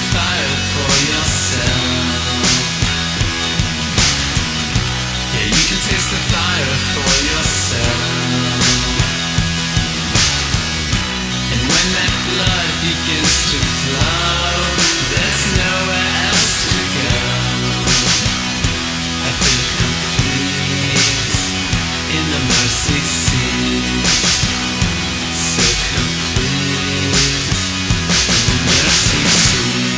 fire for yourself. Yeah, you can taste the fire for yourself. And when that blood begins to flow, there's nowhere else to go. I feel complete in the mercy seat. So complete in the mercy seat.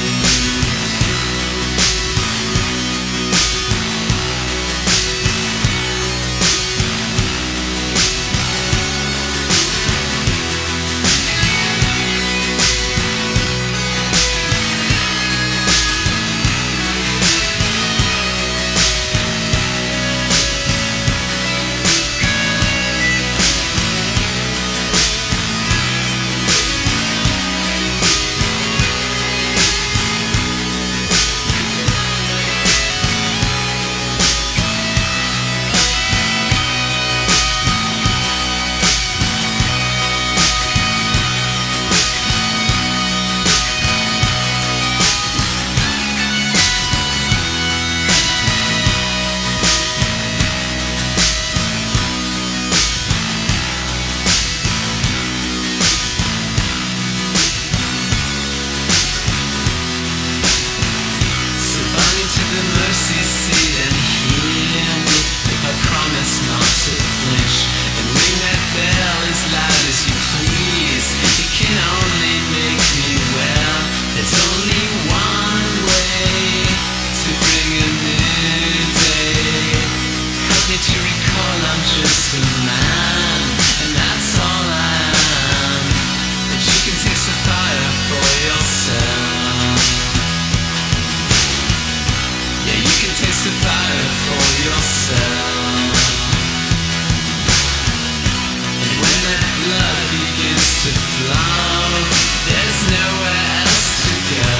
Taste the fire for yourself. And when that blood begins to flow, there's nowhere else to go.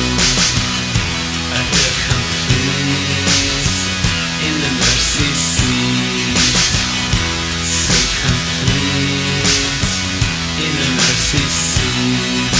I feel complete in the mercy seat. So complete in the mercy seat.